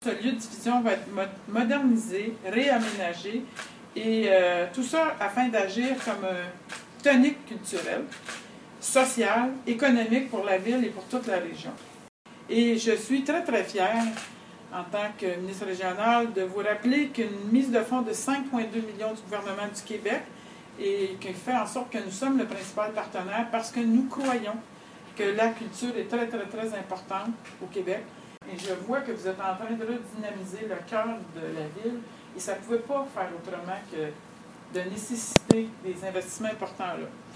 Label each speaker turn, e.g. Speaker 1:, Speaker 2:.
Speaker 1: Ce lieu de diffusion va être modernisé, réaménagé et tout ça afin d'agir comme tonique culturelle, sociale, économique pour la ville et pour toute la région. Et je suis très très fière, en tant que ministre régional, de vous rappeler qu'une mise de fonds de 5,2 millions du gouvernement du Québec et qui fait en sorte que nous sommes le principal partenaire parce que nous croyons que la culture est très très très importante au Québec. Et je vois que vous êtes en train de redynamiser le cœur de la ville et ça ne pouvait pas faire autrement que de nécessiter des investissements importants là.